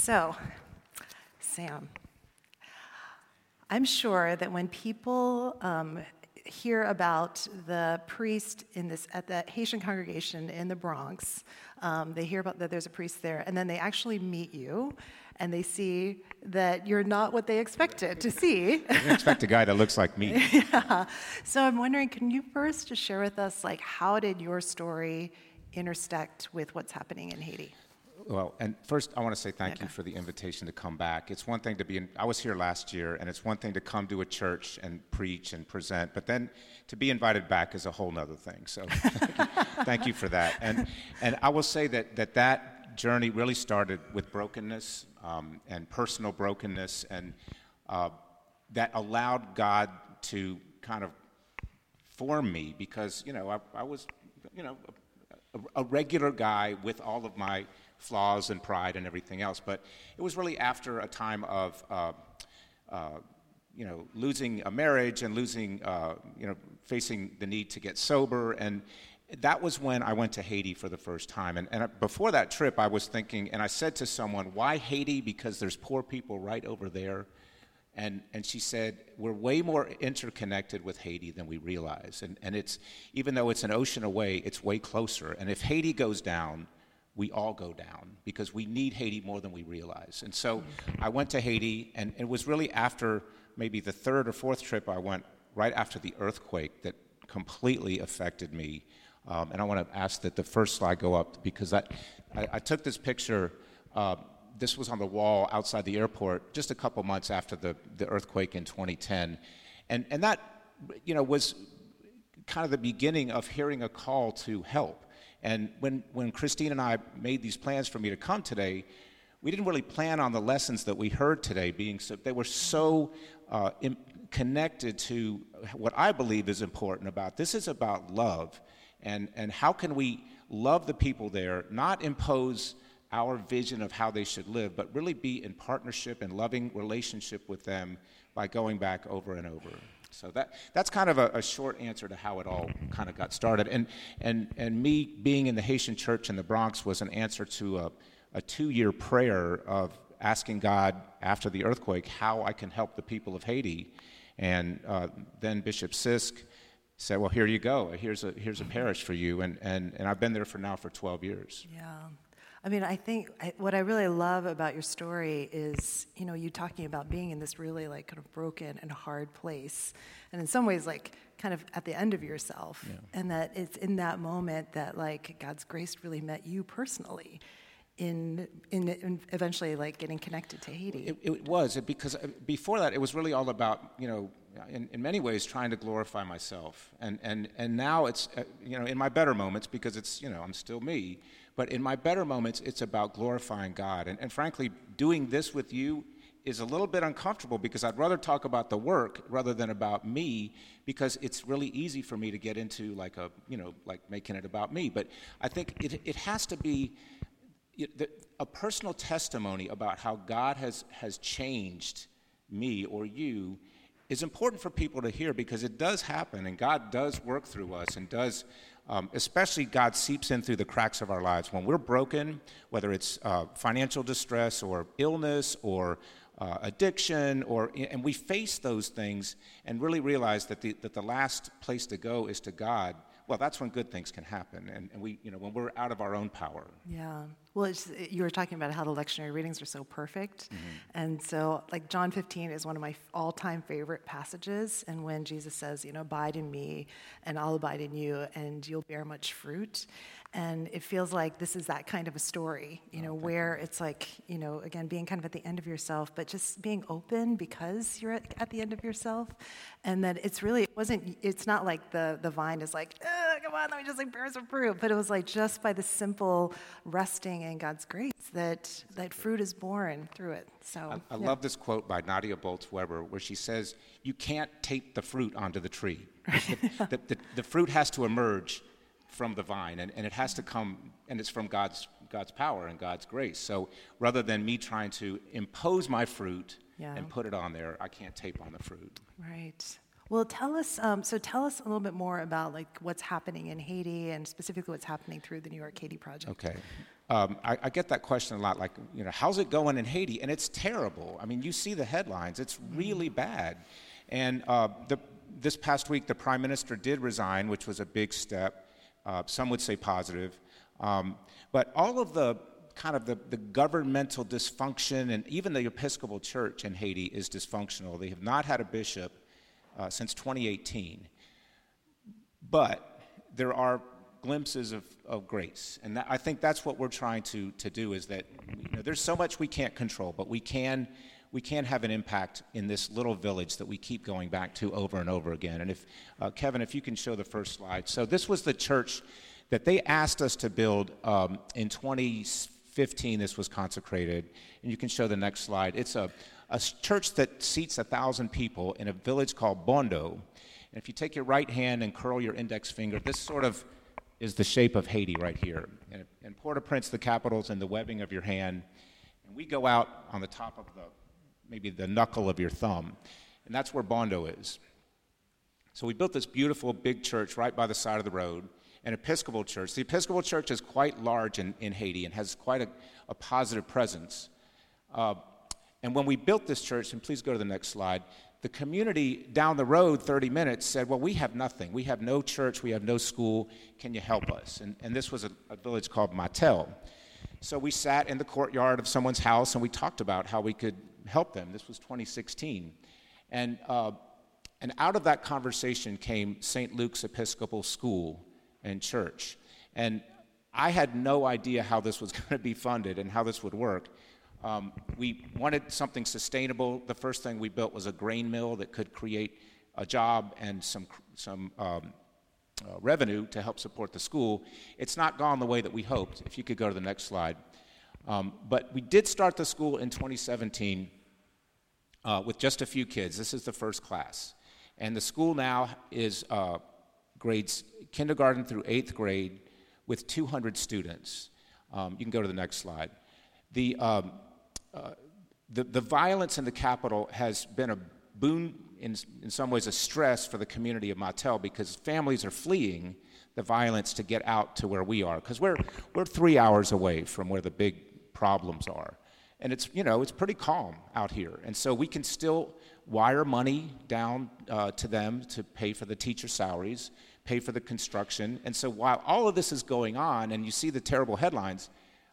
So, Sam, I'm sure that when people hear about the priest at the Haitian congregation in the Bronx, they hear about that there's a priest there, and then they actually meet you, and they see that you're not what they expected to see. They didn't expect a guy that looks like me. Yeah. So I'm wondering, can you first just share with us, how did your story intersect with what's happening in Haiti? Well, and first I want to say thank you for the invitation to come back. It's one thing to I was here last year, and it's one thing to come to a church and preach and present, but then to be invited back is a whole nother thing. So thank you for that. And I will say that journey really started with brokenness and personal brokenness, and that allowed God to kind of form me because, I was, a regular guy with all of my flaws and pride and everything else. But it was really after a time of, losing a marriage and losing, facing the need to get sober. And that was when I went to Haiti for the first time. And before that trip, I was thinking, and I said to someone, why Haiti? Because there's poor people right over there. And she said, we're way more interconnected with Haiti than we realize. And it's, even though it's an ocean away, it's way closer. And if Haiti goes down, we all go down because we need Haiti more than we realize. And so I went to Haiti, and it was really after maybe the third or fourth trip I went, right after the earthquake that completely affected me. And I want to ask that the first slide go up because I took this picture. This was on the wall outside the airport just a couple months after the earthquake in 2010. And that, was kind of the beginning of hearing a call to help. And when Christine and I made these plans for me to come today, we didn't really plan on the lessons that we heard today they were so connected to what I believe is important about. This is about love. And how can we love the people there, not impose our vision of how they should live, but really be in partnership and loving relationship with them by going back over and over. So that's kind of a short answer to how it all kind of got started. And me being in the Haitian church in the Bronx was an answer to a 2-year prayer of asking God after the earthquake how I can help the people of Haiti. And then Bishop Sisk said, well, here you go. Here's a parish for you. And I've been there for 12 years. Yeah. I mean, I think what I really love about your story is, you talking about being in this really kind of broken and hard place, and in some ways kind of at the end of yourself, and that it's in that moment that God's grace really met you personally, in eventually getting connected to Haiti. It was because before that it was really all about in many ways trying to glorify myself, and now it's in my better moments because it's I'm still me. But in my better moments, it's about glorifying God. And frankly, doing this with you is a little bit uncomfortable because I'd rather talk about the work rather than about me because it's really easy for me to get into making it about me. But I think it has to be a personal testimony about how God has changed me or you is important for people to hear because it does happen and God does work through us and does especially God seeps in through the cracks of our lives. When we're broken, whether it's financial distress or illness or addiction, and we face those things and really realize that the last place to go is to God, well, that's when good things can happen, and we, when we're out of our own power. Yeah. Well, you were talking about how the lectionary readings are so perfect, and so John 15 is one of my all-time favorite passages, and when Jesus says, abide in me, and I'll abide in you, and you'll bear much fruit, and it feels like this is that kind of a story, where it's again, being kind of at the end of yourself, but just being open because you're at the end of yourself, and that it's not like the vine is come on, let me just bear some fruit, but it was just by the simple resting in God's grace that fruit is born through it. So I love this quote by Nadia Bolz-Weber where she says, you can't tape the fruit onto the tree. The fruit has to emerge from the vine, and it has to come, and it's from God's power and God's grace. So rather than me trying to impose my fruit and put it on there, I can't tape on the fruit. Right. Well, tell us a little bit more about like what's happening in Haiti and specifically what's happening through the New York Haiti Project. Okay. I get that question a lot, like, how's it going in Haiti? And it's terrible. I mean, you see the headlines. It's really bad. And this past week, the Prime Minister did resign, which was a big step. Some would say positive. But all of the kind of the governmental dysfunction, and even the Episcopal Church in Haiti is dysfunctional. They have not had a bishop since 2018. But there are glimpses of grace. And I think that's what we're trying to do, is that there's so much we can't control, but we can have an impact in this little village that we keep going back to over and over again. And if, Kevin, if you can show the first slide. So this was the church that they asked us to build in 2015. This was consecrated. And you can show the next slide. It's a church that seats 1,000 people in a village called Bondo. And if you take your right hand and curl your index finger, this sort of is the shape of Haiti right here. And Port-au-Prince, the capital's in the webbing of your hand. And we go out on the top of maybe the knuckle of your thumb. And that's where Bondo is. So we built this beautiful big church right by the side of the road, an Episcopal church. The Episcopal church is quite large in Haiti and has quite a positive presence. And when we built this church, and please go to the next slide, the community down the road 30 minutes said, well, we have nothing. We have no church. We have no school. Can you help us? And this was a village called Matel. So we sat in the courtyard of someone's house, and we talked about how we could help them. This was 2016. And out of that conversation came St. Luke's Episcopal School and Church. And I had no idea how this was going to be funded and how this would work. We wanted something sustainable. The first thing we built was a grain mill that could create a job and some revenue to help support the school. It's not gone the way that we hoped. If you could go to the next slide. But we did start the school in 2017 with just a few kids. This is the first class. And the school now is grades kindergarten through 8th grade with 200 students. You can go to the next slide. The violence in the capital has been a boon, in some ways a stress for the community of Matel, because families are fleeing the violence to get out to where we are, because we're 3 hours away from where the big problems are. And it's pretty calm out here. And so we can still wire money down to them to pay for the teacher salaries, pay for the construction. And so while all of this is going on, and you see the terrible headlines,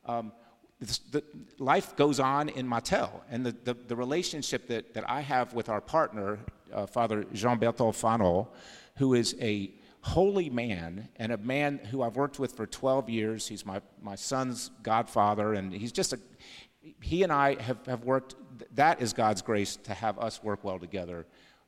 the life goes on in Matel. And the relationship that I have with our partner, Father Jean-Bertrand Fanot, who is a holy man, and a man who I've worked with for 12 years. He's my son's godfather, and he and I have worked. That is God's grace, to have us work well together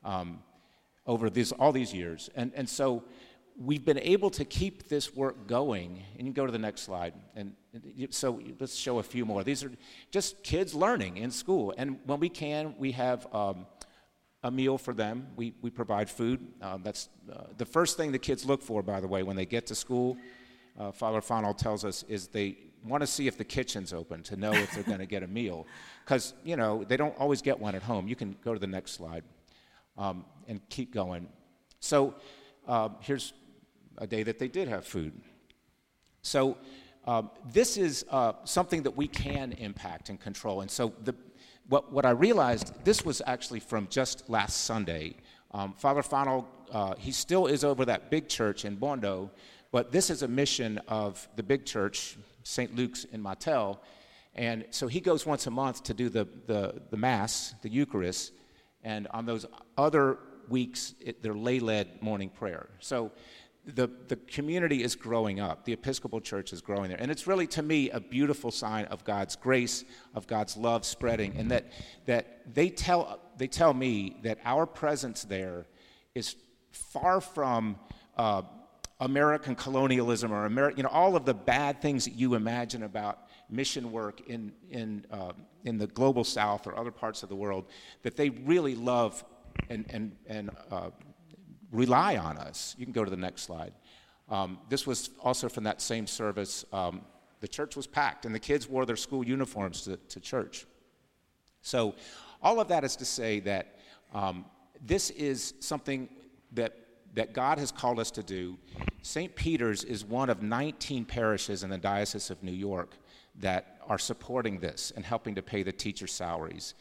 over all these years. And so we've been able to keep this work going. And you can go to the next slide. And so let's show a few more. These are just kids learning in school. And when we can, we have a meal for them. We provide food. That's the first thing the kids look for, by the way, when they get to school. Father Fanot tells us is they want to see if the kitchen's open to know if they're going to get a meal, because they don't always get one at home. You can go to the next slide and keep going. So here's a day that they did have food. So this is something that we can impact and control. And so what I realized, this was actually from just last Sunday. Father Fanot, he still is over that big church in Bondo, but this is a mission of the big church, St. Luke's in Matel. And so he goes once a month to do the Mass, the Eucharist, and on those other weeks, they're lay-led morning prayer. So the community is growing up. The Episcopal Church is growing there. And it's really, to me, a beautiful sign of God's grace, of God's love spreading, and that they tell me that our presence there is far from American colonialism or all of the bad things that you imagine about mission work in the global South or other parts of the world, that they really love and rely on us. You can go to the next slide. This was also from that same service. The church was packed, and the kids wore their school uniforms to church. So all of that is to say that this is something that God has called us to do. St. Peter's is one of 19 parishes in the Diocese of New York that are supporting this and helping to pay the teacher salaries.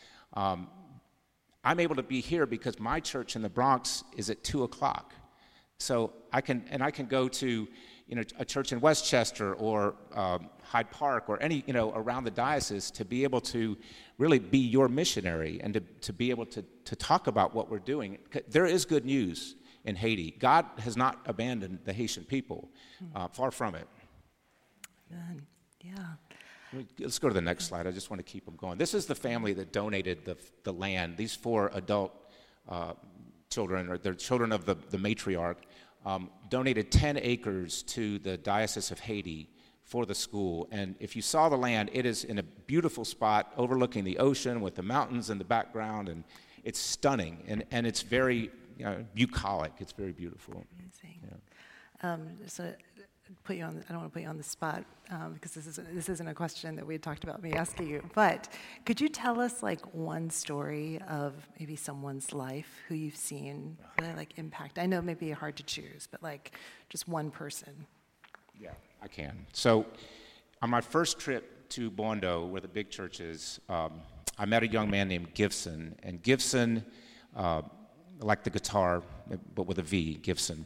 I'm able to be here because my church in the Bronx is at 2 o'clock. So I can go to, a church in Westchester or Hyde Park or any, around the diocese to be able to really be your missionary and to be able to talk about what we're doing. There is good news in Haiti. God has not abandoned the Haitian people, far from it. Amen. Yeah. Let's go to the next slide. I just want to keep them going. This is the family that donated the land. These 4 adult children, or they're children of the matriarch, donated 10 acres to the Diocese of Haiti for the school. And if you saw the land, it is in a beautiful spot overlooking the ocean with the mountains in the background, and it's stunning, and it's very bucolic. It's very beautiful. Amazing. Yeah. So I don't want to put you on the spot because this isn't a question that we had talked about me asking you, but could you tell us like one story of maybe someone's life who you've seen really like impact? I know it may be hard to choose, but like just one person. Yeah, I can. So on my first trip to Bondo, where the big church is, I met a young man named Gibson, and Gibson, like the guitar, but with a V, Gibson.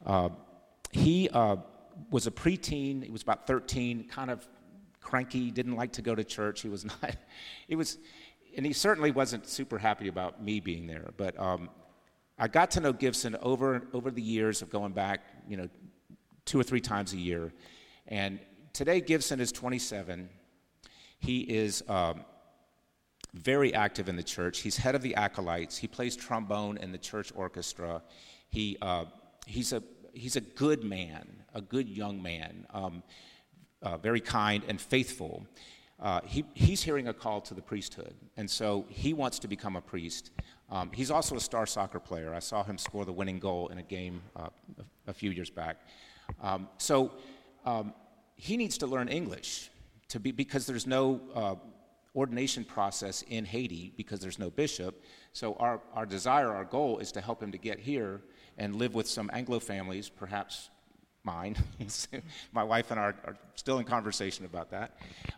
He was a preteen. He was about 13, kind of cranky, didn't like to go to church. He was not, and he certainly wasn't super happy about me being there. But I got to know Gibson over the years of going back, 2 or 3 times a year. And today Gibson is 27. He is very active in the church. He's head of the Acolytes. He plays trombone in the church orchestra. He's a good man, a good young man, very kind and faithful. He's hearing a call to the priesthood, and so he wants to become a priest. He's also a star soccer player. I saw him score the winning goal in a game a few years back. So he needs to learn English because there's no ordination process in Haiti because there's no bishop. So our desire, our goal is to help him to get here and live with some Anglo families, perhaps mine. My wife and I are still in conversation about that.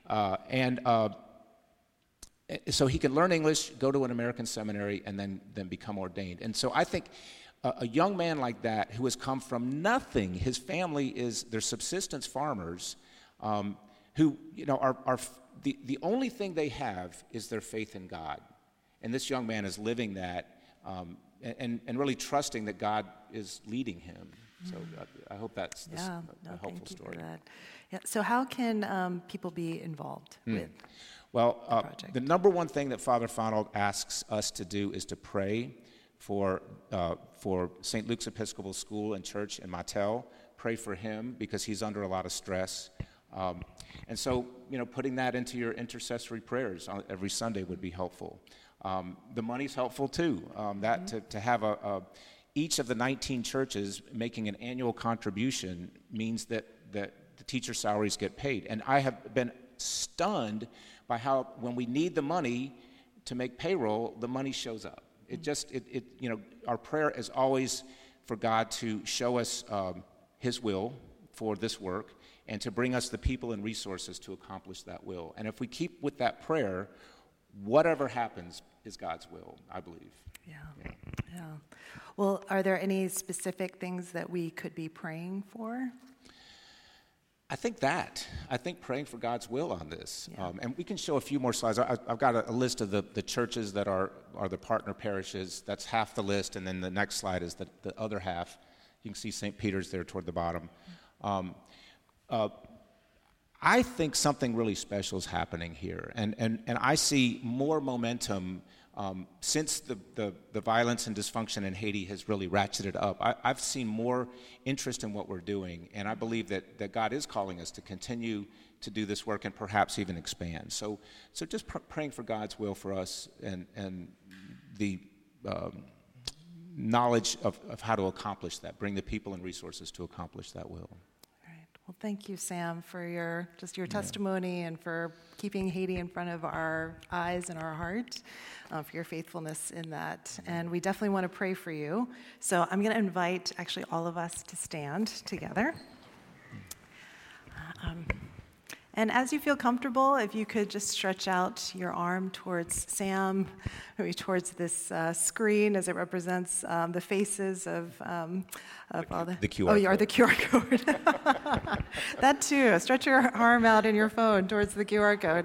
So he can learn English, go to an American seminary, and then become ordained. And so I think a young man like that who has come from nothing, his family they're subsistence farmers, who are the only thing they have is their faith in God. And this young man is living that and really trusting that God is leading him. So I hope that's a helpful story. For that. Yeah. So how can people be involved with the project? The number one thing that Father Fonald asks us to do is to pray for St. Luke's Episcopal School and Church in Mattel. Pray for him because he's under a lot of stress. And so, putting that into your intercessory prayers every Sunday would be helpful. The money's helpful too. To have each of the 19 churches making an annual contribution means that the teacher salaries get paid. And I have been stunned by how when we need the money to make payroll, the money shows up. Our prayer is always for God to show us His will for this work and to bring us the people and resources to accomplish that will. And if we keep with that prayer, whatever happens is God's will, I believe. Yeah. Well, are there any specific things that we could be praying for? I think praying for God's will on this. Yeah. And we can show a few more slides. I've got a list of the churches that are the partner parishes. That's half the list, and then the next slide is the other half. You can see St. Peter's there toward the bottom. I think something really special is happening here, and I see more momentum since the violence and dysfunction in Haiti has really ratcheted up. I've seen more interest in what we're doing, and I believe that God is calling us to continue to do this work and perhaps even expand. So just praying for God's will for us and the knowledge of how to accomplish that, bring the people and resources to accomplish that will. Well, thank you, Sam, for your testimony and for keeping Haiti in front of our eyes and our heart, for your faithfulness in that. And we definitely want to pray for you. So I'm going to invite actually all of us to stand together. And as you feel comfortable, if you could just stretch out your arm towards Sam, maybe towards this screen as it represents the faces of all the QR code. Or the QR code. That too. Stretch your arm out in your phone towards the QR code.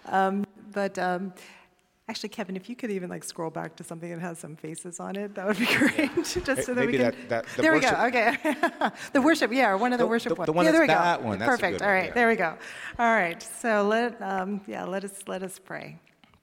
Actually, Kevin, if you could even scroll back to something that has some faces on it, that would be great. Just so that we can. There we go. Okay. The worship, one of the worship ones. The one there we go. that one. That's perfect. All right, there we go. All right. So let us pray.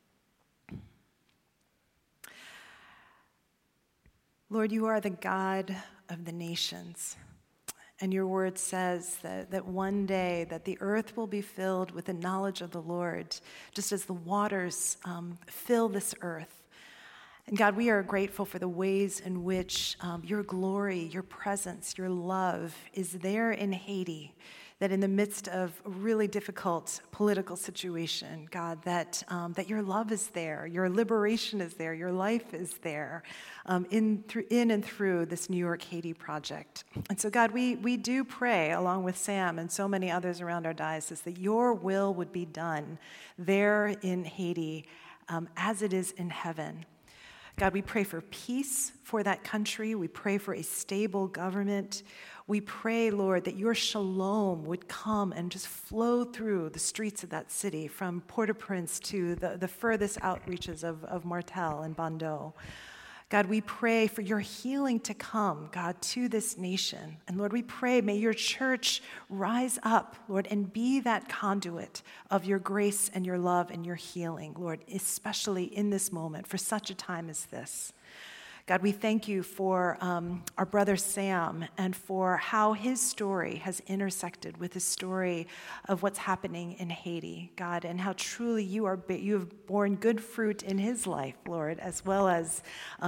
Lord, you are the God of the nations. And your word says that one day that the earth will be filled with the knowledge of the Lord, just as the waters fill this earth. And God, we are grateful for the ways in which your glory, your presence, your love is there in Haiti, that in the midst of a really difficult political situation, God, that your love is there, your liberation is there, your life is there in and through this New York Haiti project. And so, God, we do pray, along with Sam and so many others around our diocese, that your will would be done there in Haiti as it is in heaven. God, we pray for peace for that country. We pray for a stable government. We pray, Lord, that your shalom would come and just flow through the streets of that city, from Port-au-Prince to the furthest outreaches of Martel and Bordeaux. God, we pray for your healing to come, God, to this nation. And Lord, we pray, may your church rise up, Lord, and be that conduit of your grace and your love and your healing, Lord, especially in this moment, for such a time as this. God, we thank you for our brother Sam and for how his story has intersected with the story of what's happening in Haiti, God, and how truly you have borne good fruit in his life, Lord, as well as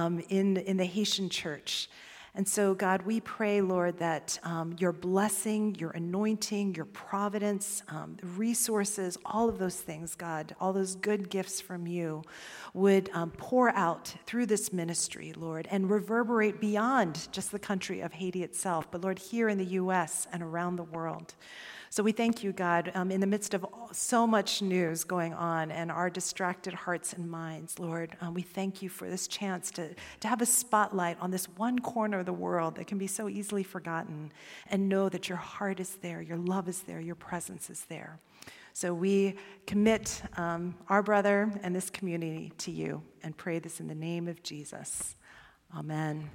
in the Haitian church. And so, God, we pray, Lord, that your blessing, your anointing, your providence, the resources, all of those things, God, all those good gifts from you would pour out through this ministry, Lord, and reverberate beyond just the country of Haiti itself, but, Lord, here in the U.S. and around the world. So we thank you, God, in the midst of so much news going on and our distracted hearts and minds, Lord, we thank you for this chance to have a spotlight on this one corner of the world that can be so easily forgotten, and know that your heart is there, your love is there, your presence is there. So we commit our brother and this community to you and pray this in the name of Jesus. Amen.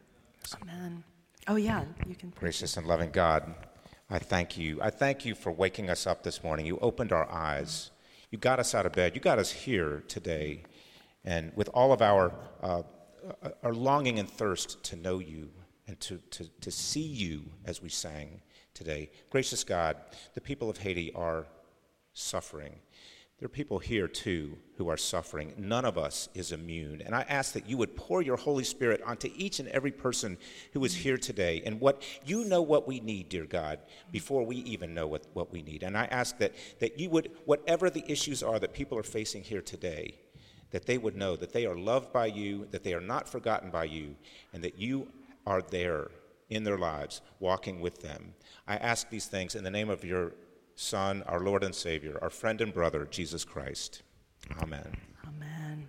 Amen. Oh, yeah, you can pray. Gracious and loving God, I thank you. I thank you for waking us up this morning. You opened our eyes. You got us out of bed. You got us here today. And with all of our longing and thirst to know you and to see you as we sang today, gracious God, the people of Haiti are suffering. There are people here, too, who are suffering. None of us is immune. And I ask that you would pour your Holy Spirit onto each and every person who is here today. And you know what we need, dear God, before we even know what we need. And I ask that you would, whatever the issues are that people are facing here today, that they would know that they are loved by you, that they are not forgotten by you, and that you are there in their lives, walking with them. I ask these things in the name of your Son, our Lord and Savior, our friend and brother, Jesus Christ. Amen. Amen.